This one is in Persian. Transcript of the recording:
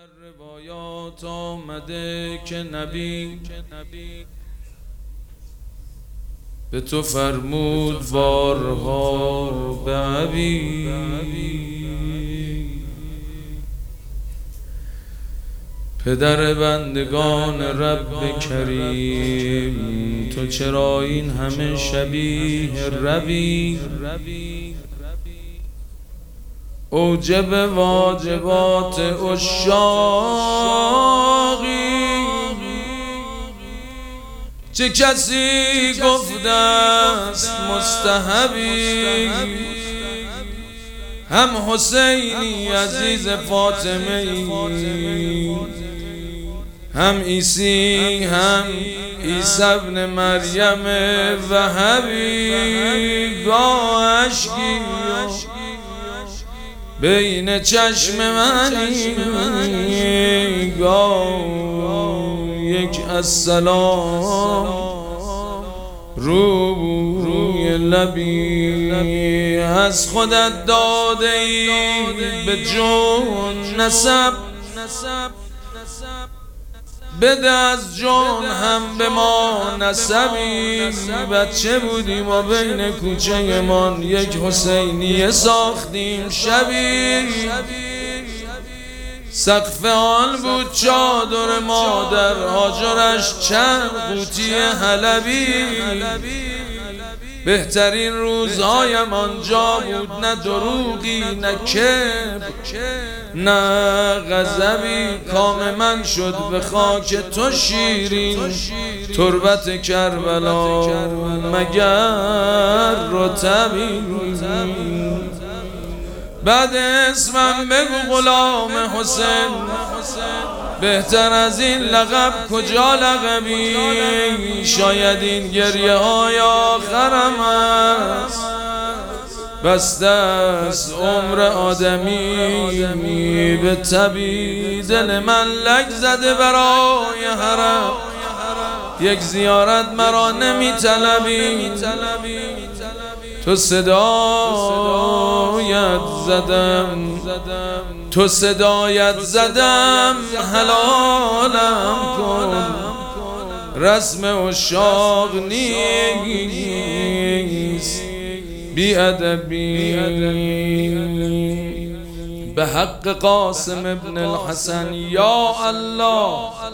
روایات آمده که نبی به تو فرمود بارها به ابی. پدر بندگان رب کریم، تو چرا این همه شبیه ربی؟ اوجب واجبات عشاقی، چه کسی گفته است مستحبی؟ هم حسینی عزیز فاطمه ای، هم عیسی هم عیسی ابن مریم وهبی. گاه اشکی بین چشم منی، گاه یک السلام روی لبی. از خودت داده ای به جون نسب، بده از جون هم به ما نسبی. بچه بودیم و بین کوچه من یک حسینیه ساختیم شبی. سقف آن بود چادر مادر، هاجرش چند قوطی حلبی. بهترین روزهایم آنجا بود، نه دروغی نه کبر نه غضبی. کام من شد به خاک تو شیرین، تربت کربلا مگر رطبی. بعد اسمم بگو غلام حسین، بهتر از این لقب کجا لقبی؟ شاید این گریه های آخرم است، بسته است عمر آدمی به تبی. دل من لگ زده برای حرم، یک زیارت مرا نمی طلبی. تو صدایت زدم، تو صدایت زدم، حلالم کن. رسم عشاق نیست بی ادبی. به حق قاسم ابن الحسن یا الله